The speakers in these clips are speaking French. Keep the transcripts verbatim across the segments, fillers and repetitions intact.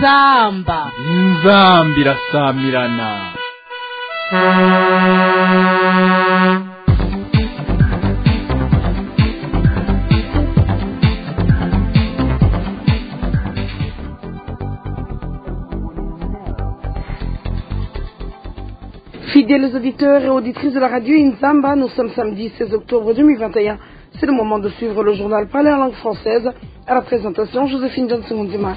inzamba inzamba irasamirana. Fidèles auditeurs et auditrices de la radio Inzamba, nous sommes samedi seize octobre deux mille vingt et un. C'est le moment de suivre le journal parlé en langue française. À la présentation, Joséphine Johnson-Mondima.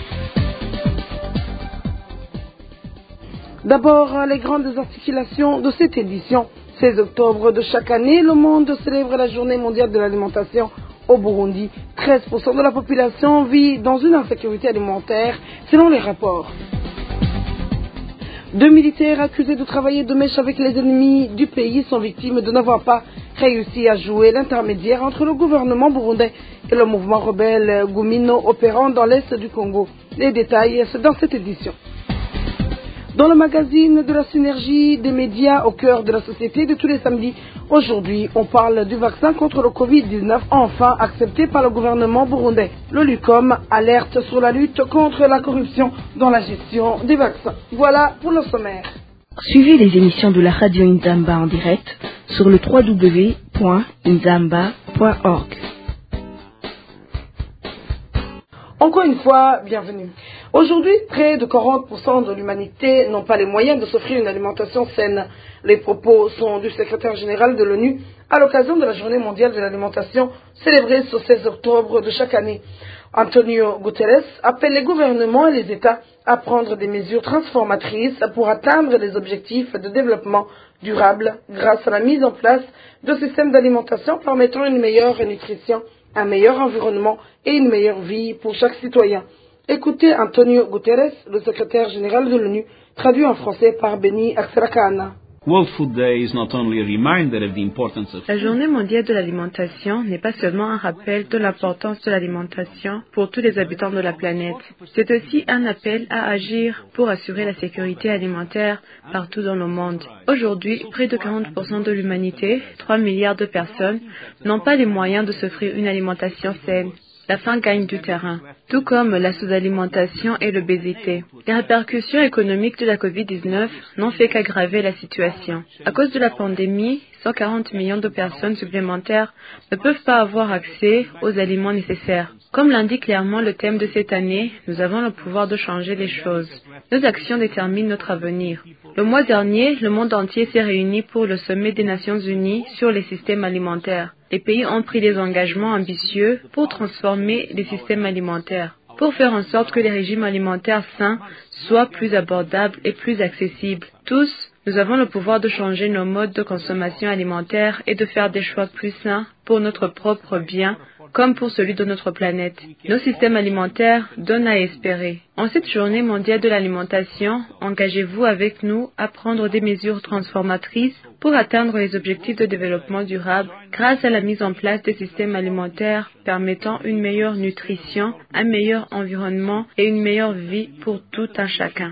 D'abord, les grandes articulations de cette édition. seize octobre de chaque année, le monde célèbre la journée mondiale de l'alimentation. Au Burundi, treize pour cent de la population vit dans une insécurité alimentaire, selon les rapports. Deux militaires accusés de travailler de mèche avec les ennemis du pays sont victimes de n'avoir pas réussi à jouer l'intermédiaire entre le gouvernement burundais et le mouvement rebelle Gumino opérant dans l'est du Congo. Les détails, c'est dans cette édition. Dans le magazine de la synergie des médias au cœur de la société de tous les samedis, aujourd'hui, on parle du vaccin contre le covid dix-neuf, enfin accepté par le gouvernement burundais. Le LUCOM alerte sur la lutte contre la corruption dans la gestion des vaccins. Voilà pour le sommaire. Suivez les émissions de la radio Inzamba en direct sur le w w w point inzamba point org. Encore une fois, bienvenue. Aujourd'hui, près de quarante pour cent de l'humanité n'ont pas les moyens de s'offrir une alimentation saine. Les propos sont du secrétaire général de l'ONU à l'occasion de la journée mondiale de l'alimentation célébrée ce seize octobre de chaque année. Antonio Guterres appelle les gouvernements et les États à prendre des mesures transformatrices pour atteindre les objectifs de développement durable grâce à la mise en place de systèmes d'alimentation permettant une meilleure nutrition, un meilleur environnement et une meilleure vie pour chaque citoyen. Écoutez Antonio Guterres, le secrétaire général de l'ONU, traduit en français par Beni Akserakana. La journée mondiale de l'alimentation n'est pas seulement un rappel de l'importance de l'alimentation pour tous les habitants de la planète. C'est aussi un appel à agir pour assurer la sécurité alimentaire partout dans le monde. Aujourd'hui, près de quarante pour cent de l'humanité, trois milliards de personnes, n'ont pas les moyens de s'offrir une alimentation saine. La faim gagne du terrain, tout comme la sous-alimentation et l'obésité. Les répercussions économiques de la covid dix-neuf n'ont fait qu'aggraver la situation. À cause de la pandémie, cent quarante millions de personnes supplémentaires ne peuvent pas avoir accès aux aliments nécessaires. Comme l'indique clairement le thème de cette année, nous avons le pouvoir de changer les choses. Nos actions déterminent notre avenir. Le mois dernier, le monde entier s'est réuni pour le sommet des Nations Unies sur les systèmes alimentaires. Les pays ont pris des engagements ambitieux pour transformer les systèmes alimentaires, pour faire en sorte que les régimes alimentaires sains soient plus abordables et plus accessibles. Tous, nous avons le pouvoir de changer nos modes de consommation alimentaire et de faire des choix plus sains pour notre propre bien, comme pour celui de notre planète. Nos systèmes alimentaires donnent à espérer. En cette journée mondiale de l'alimentation, engagez-vous avec nous à prendre des mesures transformatrices pour atteindre les objectifs de développement durable grâce à la mise en place des systèmes alimentaires permettant une meilleure nutrition, un meilleur environnement et une meilleure vie pour tout un chacun.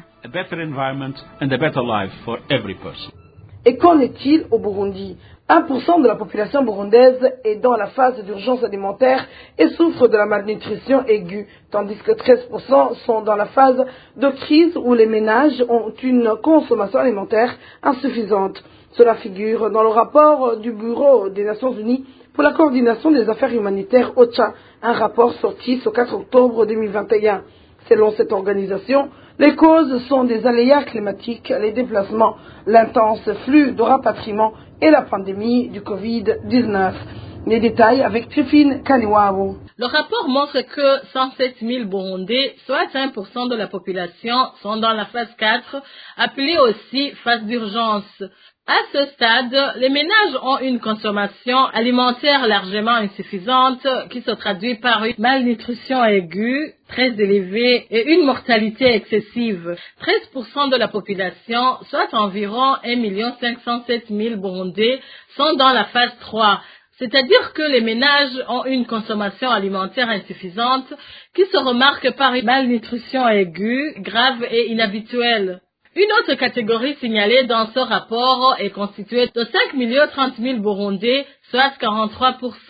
Et qu'en est-il au Burundi ? un pour cent de la population burundaise est dans la phase d'urgence alimentaire et souffre de la malnutrition aiguë, tandis que treize pour cent sont dans la phase de crise où les ménages ont une consommation alimentaire insuffisante. Cela figure dans le rapport du Bureau des Nations Unies pour la coordination des affaires humanitaires OCHA, un rapport sorti ce quatre octobre deux mille vingt et un. Selon cette organisation, les causes sont des aléas climatiques, les déplacements, l'intense flux de rapatriement et la pandémie du covid dix-neuf. Les détails avec Trifine Kaniwawo. Le rapport montre que cent sept mille Burundais, soit un pour cent de la population, sont dans la phase quatre, appelée aussi phase d'urgence. À ce stade, les ménages ont une consommation alimentaire largement insuffisante qui se traduit par une malnutrition aiguë, très élevée et une mortalité excessive. treize pour cent de la population, soit environ un million cinq cent sept mille Burundais, sont dans la phase trois. C'est-à-dire que les ménages ont une consommation alimentaire insuffisante qui se remarque par une malnutrition aiguë, grave et inhabituelle. Une autre catégorie signalée dans ce rapport est constituée de cinq millions trente mille Burundais, soit quarante-trois pour cent.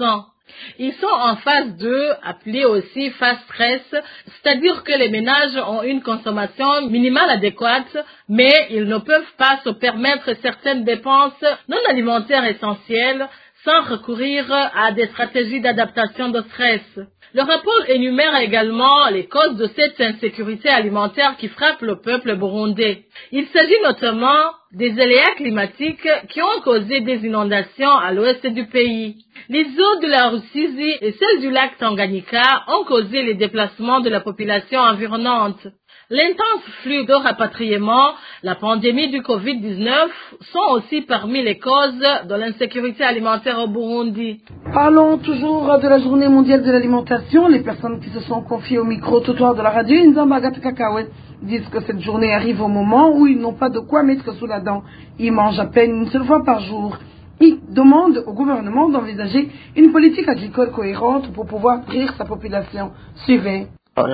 Ils sont en phase deux, appelée aussi phase stress, c'est-à-dire que les ménages ont une consommation minimale adéquate, mais ils ne peuvent pas se permettre certaines dépenses non alimentaires essentielles sans recourir à des stratégies d'adaptation de stress. Le rapport énumère également les causes de cette insécurité alimentaire qui frappe le peuple burundais. Il s'agit notamment des aléas climatiques qui ont causé des inondations à l'ouest du pays. Les eaux de la Rusizi et celles du lac Tanganyika ont causé les déplacements de la population environnante. L'intense flux de rapatriement, la pandémie du covid dix-neuf sont aussi parmi les causes de l'insécurité alimentaire au Burundi. Parlons toujours de la journée mondiale de l'alimentation. Les personnes qui se sont confiées au micro-trottoir de la radio Inzamba Gatakawe disent que cette journée arrive au moment où ils n'ont pas de quoi mettre sous la dent. Ils mangent à peine une seule fois par jour. Ils demandent au gouvernement d'envisager une politique agricole cohérente pour pouvoir nourrir sa population. Suivez.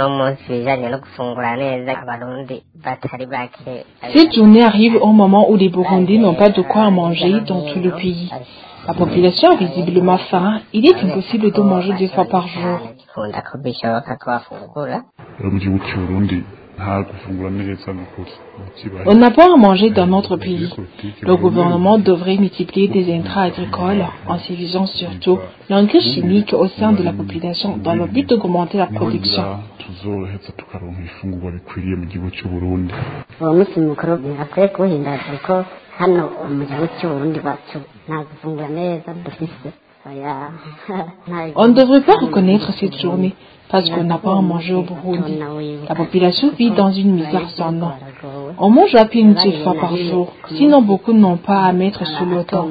Cette journée arrive au moment où les Burundais n'ont pas de quoi manger dans tout le pays. La population a visiblement faim. Il est impossible de manger deux fois par jour. On n'a pas à manger dans notre pays. Le gouvernement devrait multiplier des intrants agricoles en sévisant surtout l'engrais chimique au sein de la population dans le but d'augmenter la production. On ne devrait pas reconnaître cette journée parce qu'on n'a pas à manger au Burundi. La population vit dans une misère sans nom. On mange à peine une seule fois par jour, sinon beaucoup n'ont pas à mettre sous le temps.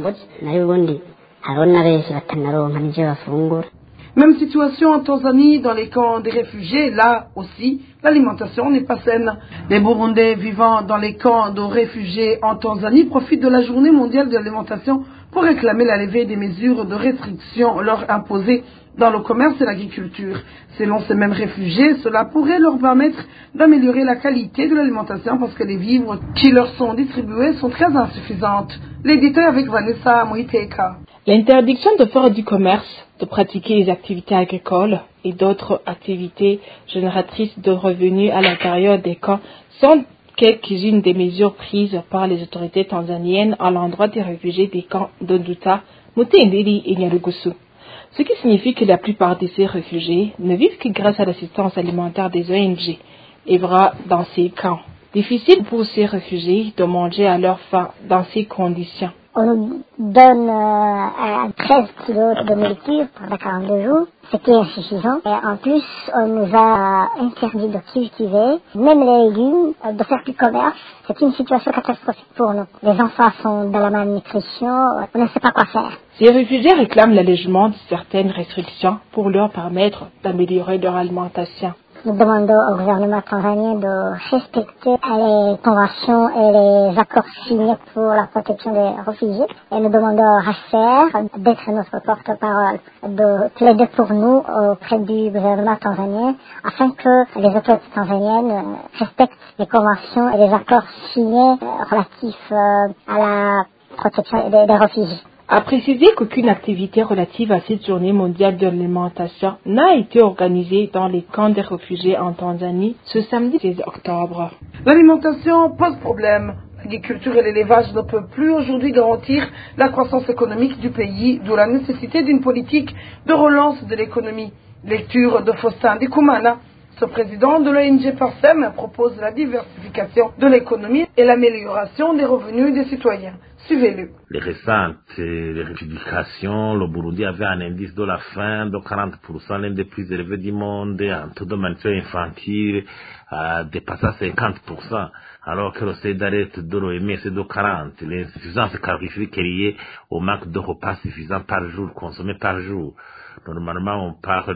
Même situation en Tanzanie, dans les camps des réfugiés, là aussi, l'alimentation n'est pas saine. Les Burundais vivant dans les camps de réfugiés en Tanzanie profitent de la journée mondiale de l'alimentation pour réclamer la levée des mesures de restriction leur imposées dans le commerce et l'agriculture. Selon ces mêmes réfugiés, cela pourrait leur permettre d'améliorer la qualité de l'alimentation parce que les vivres qui leur sont distribués sont très insuffisantes. Les détails avec Vanessa Moiteka. L'interdiction de faire du commerce, de pratiquer les activités agricoles et d'autres activités génératrices de revenus à l'intérieur des camps sont quelques-unes des mesures prises par les autorités tanzaniennes à l'endroit des réfugiés des camps de Nduta, Mutenderi et Nyarugusu. Ce qui signifie que la plupart de ces réfugiés ne vivent que grâce à l'assistance alimentaire des O N G, œuvrant dans ces camps. Difficile pour ces réfugiés de manger à leur faim dans ces conditions. On nous donne euh, treize kilos de nourriture pendant quarante-deux jours, ce qui est insuffisant. Et en plus, on nous a interdit de cultiver, même les légumes, de faire du commerce. C'est une situation catastrophique pour nous. Les enfants sont dans la malnutrition, on ne sait pas quoi faire. Ces réfugiés réclament l'allègement de certaines restrictions pour leur permettre d'améliorer leur alimentation. Nous demandons au gouvernement tanzanien de respecter les conventions et les accords signés pour la protection des réfugiés. Et nous demandons à H C R d'être notre porte-parole, de plaider pour nous auprès du gouvernement tanzanien afin que les autorités tanzaniennes respectent les conventions et les accords signés relatifs à la protection des, des réfugiés. A précisé qu'aucune activité relative à cette journée mondiale de l'alimentation n'a été organisée dans les camps des réfugiés en Tanzanie ce samedi seize octobre. L'alimentation pose problème. L'agriculture et l'élevage ne peuvent plus aujourd'hui garantir la croissance économique du pays, d'où la nécessité d'une politique de relance de l'économie. Lecture de Faustin Ndikumana. Ce président de l'O N G Parsem propose la diversification de l'économie et l'amélioration des revenus des citoyens. Suivez-le. Les récentes les publications, le Burundi avait un indice de la faim de quarante pour cent, l'un des plus élevés du monde, un taux de malnutrition infantile euh, dépassant cinquante pour cent, alors que le seuil d'alerte de l'O M S est de quarante. L'insuffisance calorifique est liée au manque de repas suffisants par jour, consommés par jour. Normalement, on parle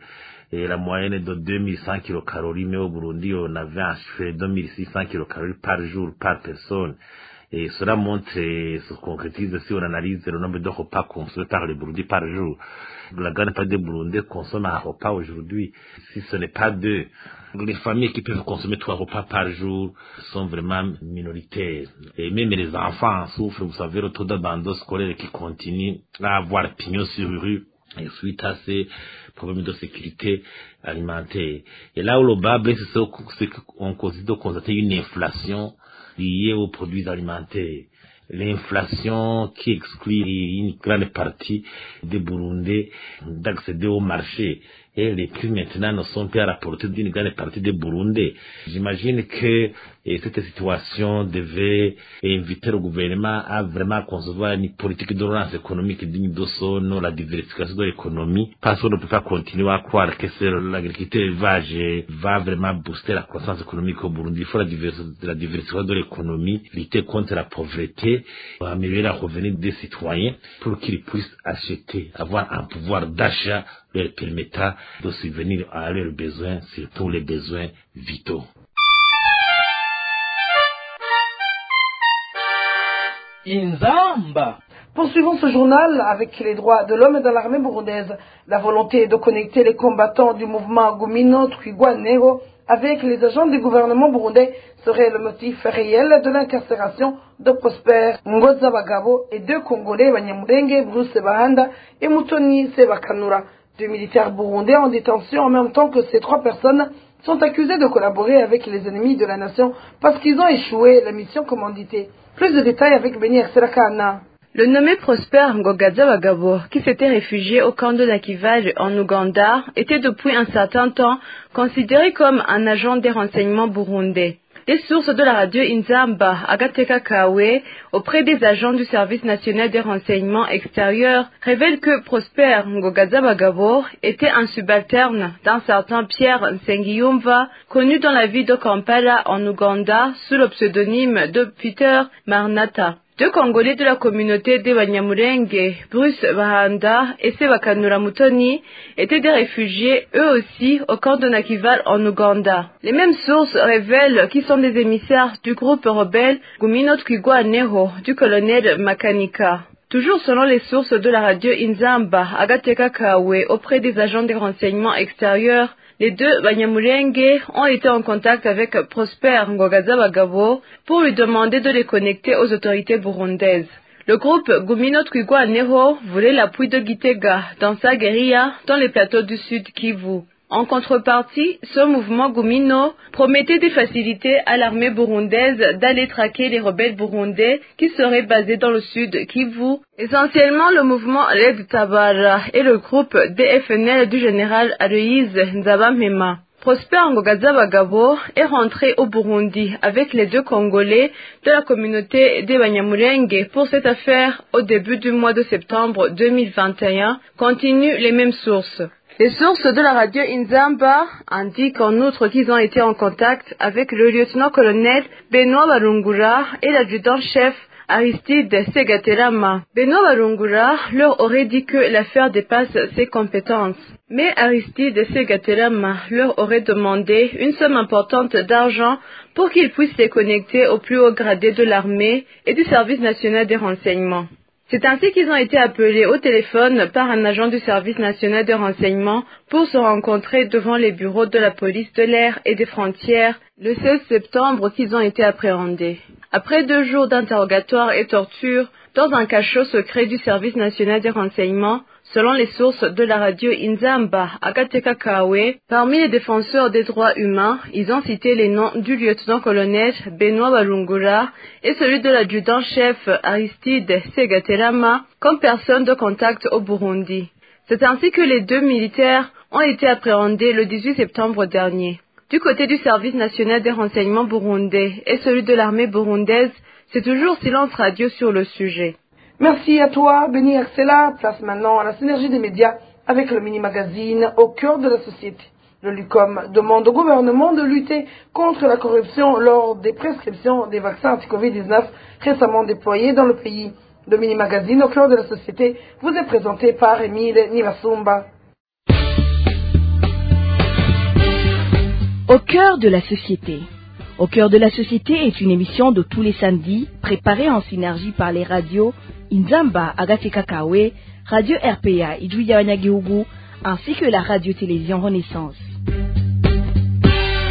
et la moyenne est de deux mille cent kilocalories, mais au Burundi, on avait un chiffre de deux mille six cents kilocalories par jour, par personne. Et cela montre et se concrétise si on analyse le nombre de repas consommés par les Burundais par jour. La grande partie des Burundais consomment un repas aujourd'hui. Si ce n'est pas deux, les familles qui peuvent consommer trois repas par jour sont vraiment minoritaires. Et même les enfants en souffrent. Vous savez, le taux d'abandon scolaire qui continue à avoir pignon sur rue. et suite à ces problèmes de sécurité alimentaire. Et là où le bas blesse, c'est qu'on considère constater une inflation liée aux produits alimentaires. L'inflation qui exclut une grande partie des Burundais d'accéder au marché. Et les prix maintenant ne sont plus à la portée d'une grande partie des Burundais. J'imagine que et cette situation devait inviter le gouvernement à vraiment concevoir une politique de relance économique digne de son nom, la diversification de l'économie, parce qu'on ne peut pas continuer à croire que l'agriculture élevage va vraiment booster la croissance économique au Burundi. Il faut la, divers, la diversification de l'économie, lutter contre la pauvreté, améliorer la revenu des citoyens pour qu'ils puissent acheter, avoir un pouvoir d'achat leur permettant de subvenir à leurs besoins, surtout les besoins vitaux. Inzamba. Poursuivons ce journal avec les droits de l'homme dans l'armée burundaise. La volonté de connecter les combattants du mouvement Gumino Twigwaneho avec les agents du gouvernement burundais serait le motif réel de l'incarcération de Prosper Ngoza Bagabo et deux Congolais, Banyamulenge, Bruce Bahanda et Mutoni Sebakanura. Deux militaires burundais en détention en même temps que ces trois personnes sont accusés de collaborer avec les ennemis de la nation parce qu'ils ont échoué la mission commanditée. Plus de détails avec Beni Akselakana. Le nommé Prosper Ngogaza Bagabo, qui s'était réfugié au camp de l'Akivage en Ouganda, était depuis un certain temps considéré comme un agent des renseignements burundais. Des sources de la radio Inzamba, Agateka Kawe, auprès des agents du service national des renseignements extérieurs, révèlent que Prosper Ngogaza Bagabo était un subalterne d'un certain Pierre Nsengiyumva, connu dans la ville de Kampala en Ouganda sous le pseudonyme de Peter Marnata. Deux Congolais de la communauté des Banyamulenge, Bruce Bahanda et Sebakanura Mutoni, étaient des réfugiés, eux aussi, au camp de Nakival en Ouganda. Les mêmes sources révèlent qu'ils sont des émissaires du groupe rebelle Gumino Twigwaneho du colonel Makanika. Toujours selon les sources de la radio Inzamba, Agateka Kawe, auprès des agents des renseignements extérieurs, les deux Banyamulenge ont été en contact avec Prosper Ngogaza Bagabo pour lui demander de les connecter aux autorités burundaises. Le groupe Gumino Twigwaneho voulait l'appui de Gitega dans sa guérilla dans les plateaux du Sud Kivu. En contrepartie, ce mouvement Gumino promettait des facilités à l'armée burundaise d'aller traquer les rebelles burundais qui seraient basés dans le Sud Kivu, essentiellement le mouvement Red Tabara et le groupe D F N L du général Aloïse Nzabamema. Prosper Ngogaza Bagabo est rentré au Burundi avec les deux Congolais de la communauté des Banyamulenge pour cette affaire au début du mois de septembre deux mille vingt et un, continuent les mêmes sources. Les sources de la radio Inzamba indiquent en outre qu'ils ont été en contact avec le lieutenant-colonel Benoît Barungura et l'adjudant-chef Aristide Segaterama. Benoît Barungura leur aurait dit que l'affaire dépasse ses compétences. Mais Aristide Segaterama leur aurait demandé une somme importante d'argent pour qu'ils puissent les connecter au plus haut gradé de l'armée et du service national des renseignements. C'est ainsi qu'ils ont été appelés au téléphone par un agent du service national de renseignement pour se rencontrer devant les bureaux de la police de l'air et des frontières le seize septembre qu'ils ont été appréhendés. Après deux jours d'interrogatoire et torture dans un cachot secret du service national des renseignements, selon les sources de la radio Inzamba, Agateka Kawe, parmi les défenseurs des droits humains, ils ont cité les noms du lieutenant-colonel Benoît Barungura et celui de l'adjudant-chef Aristide Segaterama comme personnes de contact au Burundi. C'est ainsi que les deux militaires ont été appréhendés le dix-huit septembre dernier. Du côté du service national des renseignements burundais et celui de l'armée burundaise, c'est toujours silence radio sur le sujet. Merci à toi, Beni Axela. Place maintenant à la synergie des médias avec le mini-magazine Au cœur de la société. Le LUCOM demande au gouvernement de lutter contre la corruption lors des prescriptions des vaccins anti-covid dix-neuf récemment déployés dans le pays. Le mini-magazine Au cœur de la société vous est présenté par Émile Nivasumba. Au cœur de la société. Au cœur de la société est une émission de tous les samedis, préparée en synergie par les radios Inzamba, Agateka Kawe, Radio R P A, Idouya Wanyagihugu, ainsi que la radio-télévision Renaissance.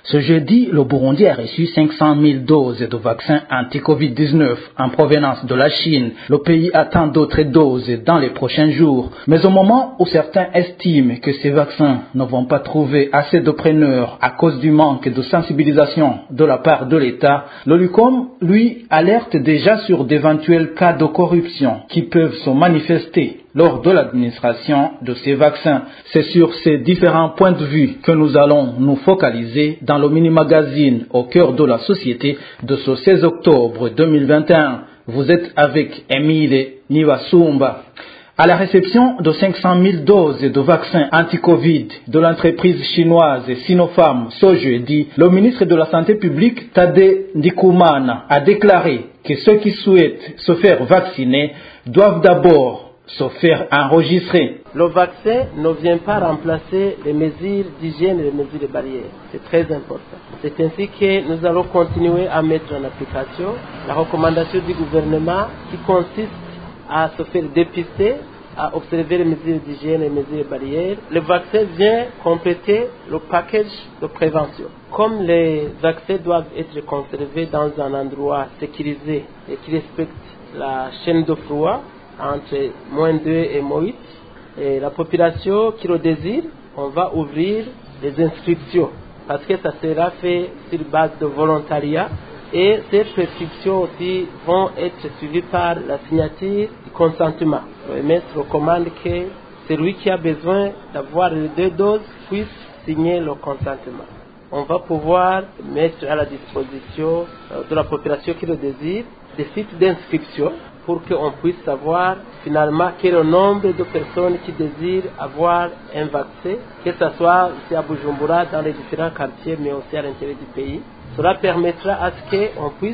Ce jeudi, le Burundi a reçu cinq cent mille doses de vaccins anti-covid dix-neuf en provenance de la Chine. Le pays attend d'autres doses dans les prochains jours. Mais au moment où certains estiment que ces vaccins ne vont pas trouver assez de preneurs à cause du manque de sensibilisation de la part de l'État, le LUCOM, lui, alerte déjà sur d'éventuels cas de corruption qui peuvent se manifester lors de l'administration de ces vaccins. C'est sur ces différents points de vue que nous allons nous focaliser dans le mini-magazine au cœur de la société de ce seize octobre deux mille vingt et un. Vous êtes avec Emile Nivasumba. À la réception de cinq cent mille doses de vaccins anti-Covid de l'entreprise chinoise Sinopharm ce jeudi, le ministre de la Santé publique Tade Ndikumana a déclaré que ceux qui souhaitent se faire vacciner doivent d'abord se faire enregistrer. Le vaccin ne vient pas remplacer les mesures d'hygiène et les mesures de barrière. C'est très important. C'est ainsi que nous allons continuer à mettre en application la recommandation du gouvernement qui consiste à se faire dépister, à observer les mesures d'hygiène et les mesures de barrière. Le vaccin vient compléter le package de prévention. Comme les vaccins doivent être conservés dans un endroit sécurisé et qui respecte la chaîne de froid, entre moins deux et moins huit, et la population qui le désire, on va ouvrir les inscriptions parce que ça sera fait sur base de volontariat et ces prescriptions aussi vont être suivies par la signature du consentement. Le M S recommande que celui qui a besoin d'avoir les deux doses puisse signer le consentement. On va pouvoir mettre à la disposition de la population qui le désire des sites d'inscription pour qu'on puisse savoir finalement quel est le nombre de personnes qui désirent avoir un vaccin, que ce soit ici à Bujumbura, dans les différents quartiers, mais aussi à l'intérieur du pays. Cela permettra à ce qu'on puisse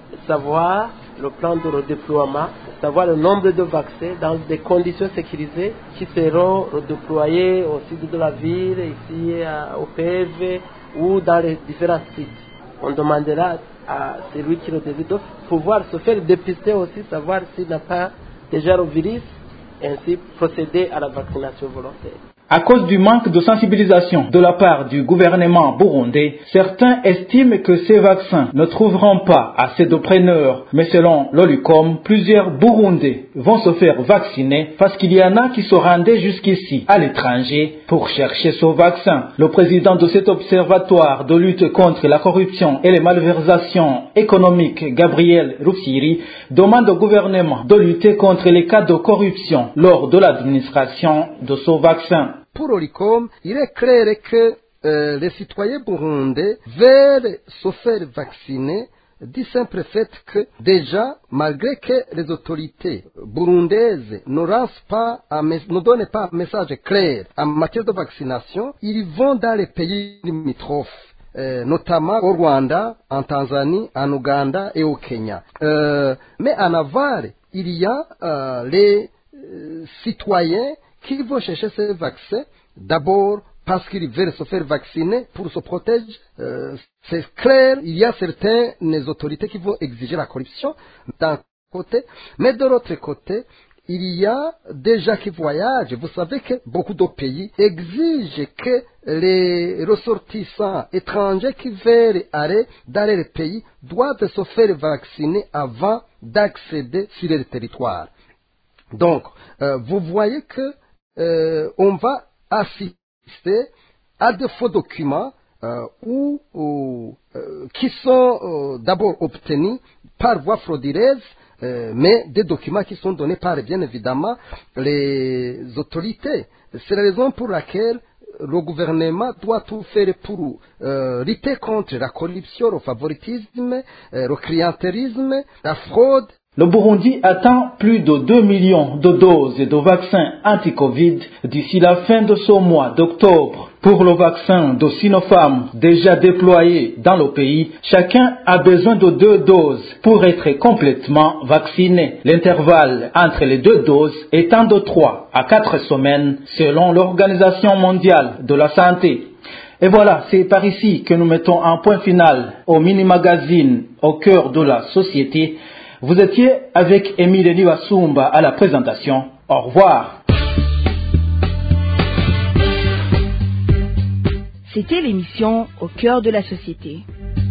savoir le plan de redéploiement, savoir le nombre de vaccins dans des conditions sécurisées qui seront redéployés au sud de la ville, ici au P R V ou dans les différents sites. On demandera à celui qui le désire de pouvoir se faire dépister aussi, savoir s'il n'a pas déjà le virus, et ainsi procéder à la vaccination volontaire. À cause du manque de sensibilisation de la part du gouvernement burundais, certains estiment que ces vaccins ne trouveront pas assez de preneurs. Mais selon l'OLUCOM, plusieurs Burundais vont se faire vacciner parce qu'il y en a qui se rendaient jusqu'ici à l'étranger pour chercher ce vaccin. Le président de cet observatoire de lutte contre la corruption et les malversations économiques, Gabriel Rufyiri, demande au gouvernement de lutter contre les cas de corruption lors de l'administration de ce vaccin. Pour Olicom, il est clair que euh, les citoyens burundais veulent se faire vacciner du simple fait que déjà, malgré que les autorités burundaises ne, pas un, ne donnent pas un message clair en matière de vaccination, ils vont dans les pays limitrophes, euh, notamment au Rwanda, en Tanzanie, en Ouganda et au Kenya. Euh, mais en aval, il y a euh, les euh, citoyens qui vont chercher ces vaccins, d'abord parce qu'ils veulent se faire vacciner pour se protéger. Euh, c'est clair, il y a certaines autorités qui vont exiger la corruption d'un côté, mais de l'autre côté, il y a des gens qui voyagent. Vous savez que beaucoup de pays exigent que les ressortissants étrangers qui veulent aller dans les pays doivent se faire vacciner avant d'accéder sur le territoire. Donc, euh, vous voyez que Euh, on va assister à de faux documents euh, ou, ou euh, qui sont euh, d'abord obtenus par voie frauduleuse, euh, mais des documents qui sont donnés par bien évidemment les autorités. C'est la raison pour laquelle le gouvernement doit tout faire pour euh, lutter contre la corruption, le favoritisme, euh, le clientélisme, la fraude. Le Burundi attend plus de deux millions de doses de vaccins anti-Covid d'ici la fin de ce mois d'octobre. Pour le vaccin de Sinopharm déjà déployé dans le pays, chacun a besoin de deux doses pour être complètement vacciné. L'intervalle entre les deux doses étant de trois à quatre semaines selon l'Organisation mondiale de la santé. Et voilà, c'est par ici que nous mettons un point final au mini-magazine au cœur de la société. Vous étiez avec Emile Nivasumba à la présentation. Au revoir. C'était l'émission Au cœur de la société.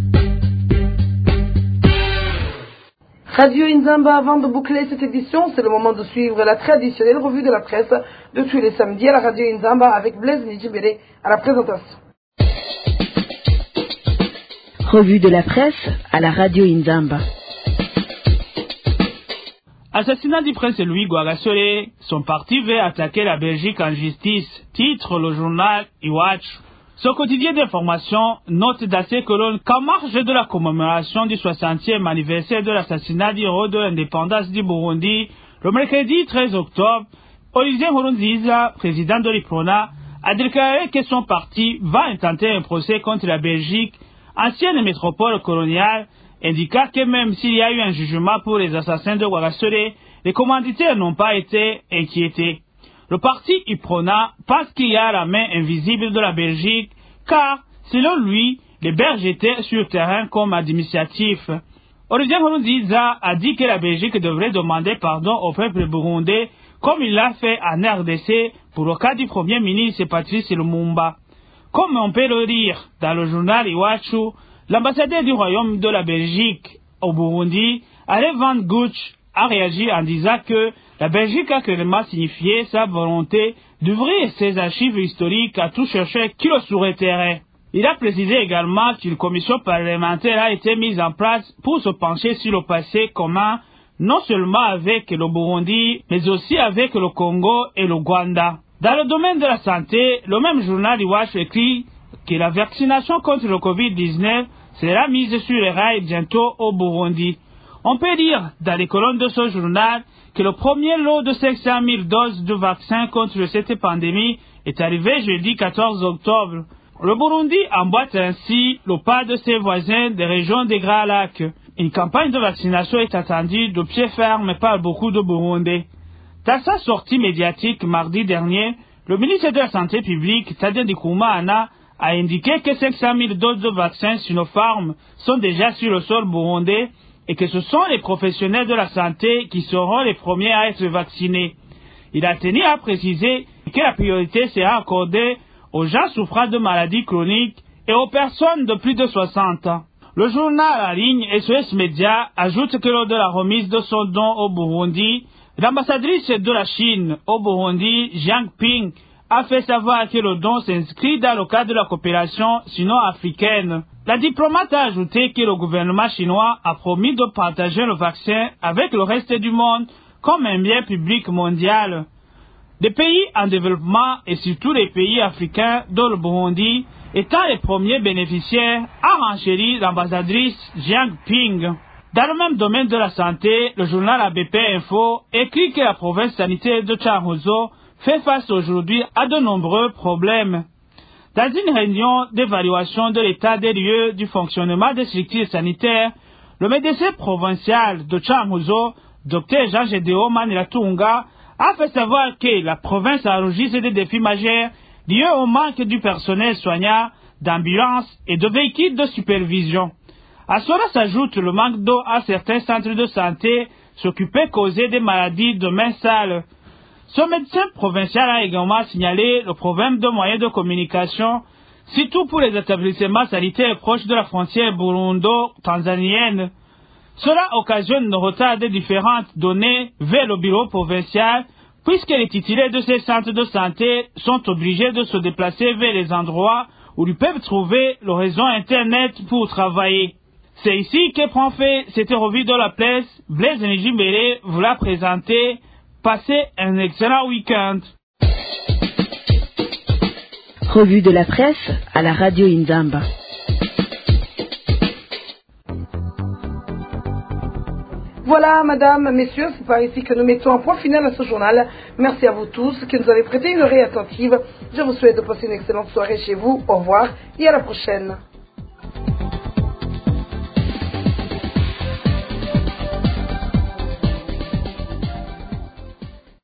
Radio Inzamba, avant de boucler cette édition, c'est le moment de suivre la traditionnelle revue de la presse de tous les samedis à la Radio Inzamba avec Blaise Nidjimbele à la présentation. Revue de la presse à la Radio Inzamba. Assassinat du prince Louis Guagasole, son parti veut attaquer la Belgique en justice, titre le journal Iwachu. Ce quotidien d'information note dans ses colonnes qu'en marge de la commémoration du soixantième anniversaire de l'assassinat du héros de l'indépendance du Burundi, le mercredi treize octobre, Olivier Nkurunziza, président de l'I P R O N A, a déclaré que son parti va intenter un procès contre la Belgique, ancienne métropole coloniale, indiquant que même s'il y a eu un jugement pour les assassins de Guagasole, les commanditaires n'ont pas été inquiétés. Le parti I P R O N A pense qu'il y a la main invisible de la Belgique, car, selon lui, les Belges étaient sur le terrain comme administratifs. Olivier Nkurunziza a dit que la Belgique devrait demander pardon au peuple burundais, comme il l'a fait en R D C pour le cas du Premier ministre Patrice Lumumba. Comme on peut le lire dans le journal Iwachu, l'ambassadeur du Royaume de la Belgique au Burundi, Alain Van Gutsch, a réagi en disant que la Belgique a clairement signifié sa volonté d'ouvrir ses archives historiques à tout chercheur qui le souhaiterait. Il a précisé également qu'une commission parlementaire a été mise en place pour se pencher sur le passé commun, non seulement avec le Burundi, mais aussi avec le Congo et le Rwanda. Dans le domaine de la santé, le même journal Iwachu écrit que la vaccination contre le covid dix-neuf sera mise sur les rails bientôt au Burundi. On peut lire dans les colonnes de ce journal que le premier lot de cinq cent mille doses de vaccins contre cette pandémie est arrivé jeudi quatorze octobre. Le Burundi emboîte ainsi le pas de ses voisins des régions des Grands Lacs. Une campagne de vaccination est attendue de pied ferme par beaucoup de Burundais. Dans sa sortie médiatique mardi dernier, le ministre de la Santé publique, Tadien Ndikumana, a indiqué que cinq cent mille doses de vaccins Sinopharm sont déjà sur le sol burundais et que ce sont les professionnels de la santé qui seront les premiers à être vaccinés. Il a tenu à préciser que la priorité sera accordée aux gens souffrant de maladies chroniques et aux personnes de plus de soixante ans. Le journal en ligne S O S Media ajoute que lors de la remise de son don au Burundi, l'ambassadrice de la Chine au Burundi, Jiang Ping, a fait savoir que le don s'inscrit dans le cadre de la coopération sino-africaine. La diplomate a ajouté que le gouvernement chinois a promis de partager le vaccin avec le reste du monde comme un bien public mondial. Les pays en développement et surtout les pays africains dont le Burundi étant les premiers bénéficiaires, a renchéri l'ambassadrice Jiang Ping. Dans le même domaine de la santé, le journal A B P Info écrit que la province sanitaire de Cankuzo fait face aujourd'hui à de nombreux problèmes. Dans une réunion d'évaluation de l'état des lieux du fonctionnement des structures sanitaires, le médecin provincial de Cankuzo, Dr Jean-Gédéon Manilatunga, a fait savoir que la province enregistre des défis majeurs liés au manque du personnel soignant, d'ambulances et de véhicules de supervision. À cela s'ajoute le manque d'eau à certains centres de santé, ce qui peut causer des maladies de main sale. Ce médecin provincial a également signalé le problème de moyens de communication, surtout pour les établissements sanitaires proches de la frontière burundo-tanzanienne. Cela occasionne le retard des différentes données vers le bureau provincial, puisque les titulaires de ces centres de santé sont obligés de se déplacer vers les endroits où ils peuvent trouver le réseau Internet pour travailler. C'est ici que prend fait cette revue de la presse. Blaise Nidjimbele vous l'a présenté. Passez un excellent week-end. Revue de la presse à la Radio Inzamba. Voilà, madame, messieurs, c'est par ici que nous mettons un point final à ce journal. Merci à vous tous qui nous avez prêté une oreille attentive. Je vous souhaite de passer une excellente soirée chez vous. Au revoir et à la prochaine.